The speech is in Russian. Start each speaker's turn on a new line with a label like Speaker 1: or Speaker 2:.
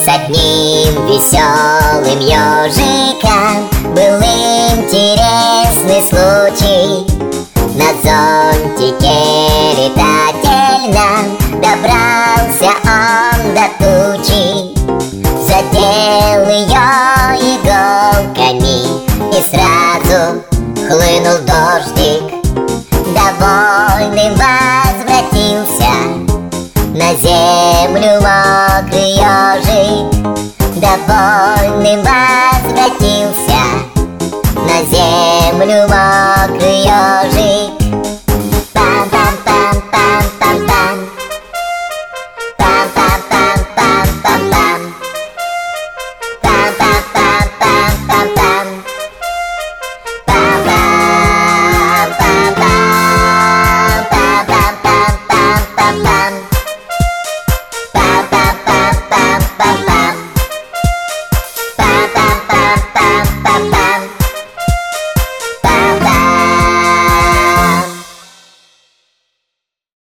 Speaker 1: одним веселым ежиком был интересный случай. На зонтике летательном добрался он до тучи. Задел ее иголками, и сразу хлынул дождик. Довольным возвратился на землю мокрый ежик. Довольным возвратился на землю мокрый ежик.